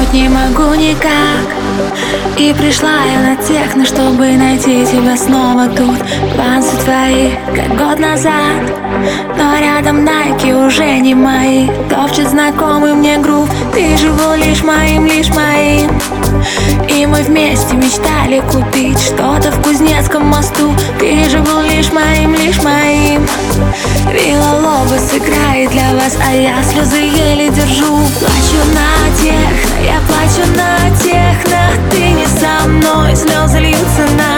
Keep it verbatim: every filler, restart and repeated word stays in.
заснуть не могу никак. И пришла я на техно, чтобы найти тебя снова тут. Панцы твои, как год назад, но рядом найки уже не мои. Топчет знакомый мне грув, ты же был лишь моим, лишь моим. И мы вместе мечтали купить что-то в Кузнецком мосту. Ты же был лишь моим, лишь моим. Вилла-Лобос играет для вас, а я слезы еле держу. Плачу на техно, я плачу на техно. Ты не со мной, слезы льются на